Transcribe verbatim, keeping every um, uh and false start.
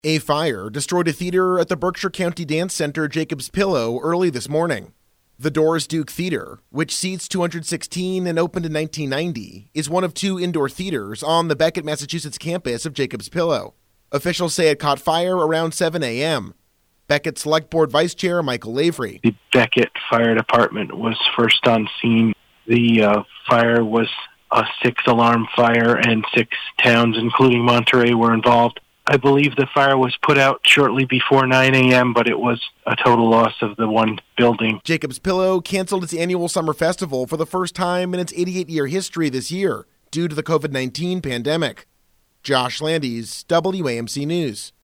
A fire destroyed a theater at the Berkshire County Dance Center Jacob's Pillow early this morning. The Doris Duke Theater, which seats two hundred sixteen and opened in nineteen ninety, is one of two indoor theaters on the Beckett, Massachusetts campus of Jacob's Pillow. Officials say it caught fire around seven a.m. Beckett Select Board Vice Chair Michael Lavery. The Beckett Fire Department was first on scene. The uh, fire was a six-alarm fire, and six towns, including Monterey, were involved. I believe the fire was put out shortly before nine a.m., but it was a total loss of the one building. Jacob's Pillow canceled its annual summer festival for the first time in its eighty-eight-year history this year due to the covid nineteen pandemic. Josh Landes, W A M C News.